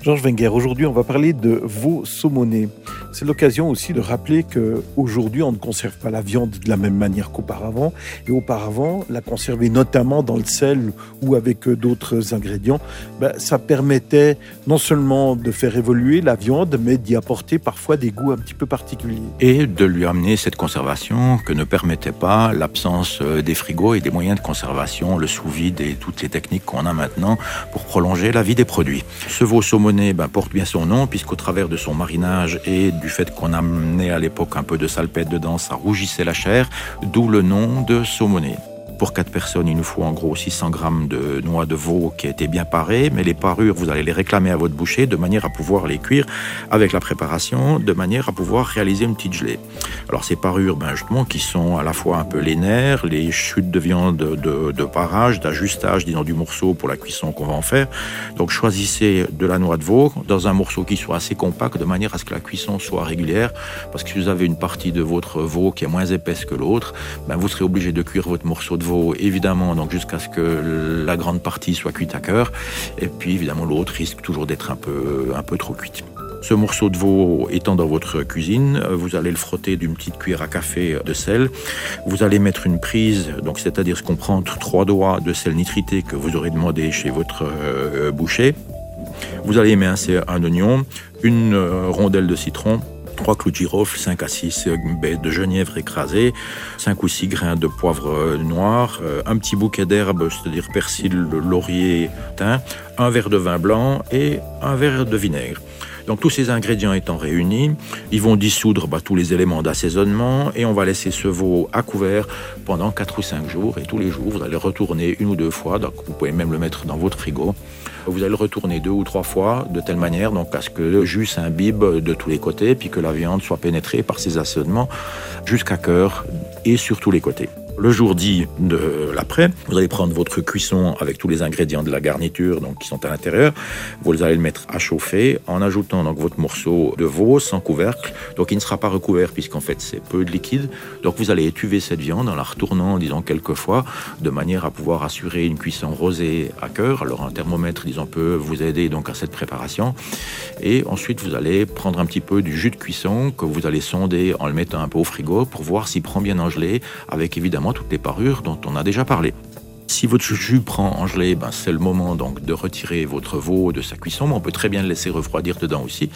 Georges Wenger, aujourd'hui on va parler de veau saumoné. C'est l'occasion aussi de rappeler qu'aujourd'hui on ne conserve pas la viande de la même manière qu'auparavant. Et auparavant, la conserver notamment dans le sel ou avec d'autres ingrédients, ça permettait non seulement de faire évoluer la viande, mais d'y apporter parfois des goûts un petit peu particuliers. Et de lui amener cette conservation que ne permettait pas l'absence des frigos et des moyens de conservation, le sous-vide et toutes les techniques qu'on a maintenant pour prolonger la vie des produits. Ce veau saumoné porte bien son nom puisqu'au travers de son marinage et du fait qu'on amenait à l'époque un peu de salpêtre dedans, ça rougissait la chair, d'où le nom de saumoné. Pour 4 personnes, il nous faut en gros 600 grammes de noix de veau qui a été bien parée, mais les parures, vous allez les réclamer à votre boucher de manière à pouvoir les cuire avec la préparation, de manière à pouvoir réaliser une petite gelée. Alors ces parures, justement, qui sont à la fois un peu les nerfs, les chutes de viande de parage, d'ajustage, disons, du morceau pour la cuisson qu'on va en faire. Donc choisissez de la noix de veau dans un morceau qui soit assez compact, de manière à ce que la cuisson soit régulière, parce que si vous avez une partie de votre veau qui est moins épaisse que l'autre, vous serez obligé de cuire votre morceau de veau, évidemment, donc jusqu'à ce que la grande partie soit cuite à cœur, et puis évidemment l'autre risque toujours d'être un peu trop cuite. Ce morceau de veau étant dans votre cuisine, vous allez le frotter d'une petite cuillère à café de sel. Vous allez mettre une prise, donc c'est-à-dire ce qu'on prend entre 3 doigts de sel nitrité que vous aurez demandé chez votre boucher. Vous allez émincer un oignon, une rondelle de citron, 3 clous de girofle, 5 à 6 baies de genièvre écrasées, 5 ou 6 grains de poivre noir, un petit bouquet d'herbes, c'est-à-dire persil, laurier, thym, un verre de vin blanc et un verre de vinaigre. Donc tous ces ingrédients étant réunis, ils vont dissoudre tous les éléments d'assaisonnement et on va laisser ce veau à couvert pendant 4 ou 5 jours. Et tous les jours, vous allez retourner 1 ou 2 fois, donc vous pouvez même le mettre dans votre frigo. Vous allez le retourner 2 ou 3 fois de telle manière à ce que le jus s'imbibe de tous les côtés puis que la viande soit pénétrée par ces assaisonnements jusqu'à cœur et sur tous les côtés. Le jour dit de l'après, vous allez prendre votre cuisson avec tous les ingrédients de la garniture qui sont à l'intérieur. Vous allez le mettre à chauffer en ajoutant votre morceau de veau sans couvercle. Donc il ne sera pas recouvert puisqu'en fait c'est peu de liquide. Donc vous allez étuver cette viande en la retournant quelques fois de manière à pouvoir assurer une cuisson rosée à cœur. Alors un thermomètre peut vous aider à cette préparation. Et ensuite vous allez prendre un petit peu du jus de cuisson que vous allez sonder en le mettant un peu au frigo pour voir s'il prend bien en gelée avec évidemment toutes les parures dont on a déjà parlé. Si votre jus prend en gelée, c'est le moment de retirer votre veau de sa cuisson, mais on peut très bien le laisser refroidir dedans aussi.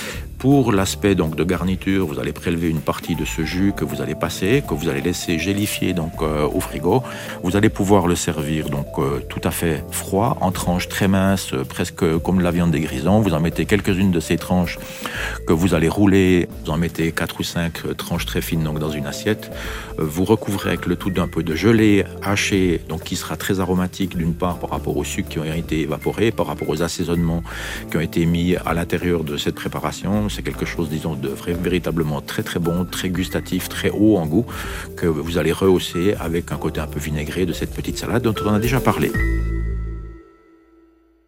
Pour l'aspect de garniture, vous allez prélever une partie de ce jus que vous allez passer, que vous allez laisser gélifier au frigo. Vous allez pouvoir le servir tout à fait froid, en tranches très minces, presque comme de la viande des grisons. Vous en mettez quelques-unes de ces tranches que vous allez rouler. Vous en mettez 4 ou 5 tranches très fines dans une assiette. Vous recouvrez avec le tout d'un peu de gelée hachée, qui sera très aromatique d'une part par rapport aux sucres qui ont été évaporés, par rapport aux assaisonnements qui ont été mis à l'intérieur de cette préparation. C'est quelque chose, de véritablement très très bon, très gustatif, très haut en goût, que vous allez rehausser avec un côté un peu vinaigré de cette petite salade dont on a déjà parlé.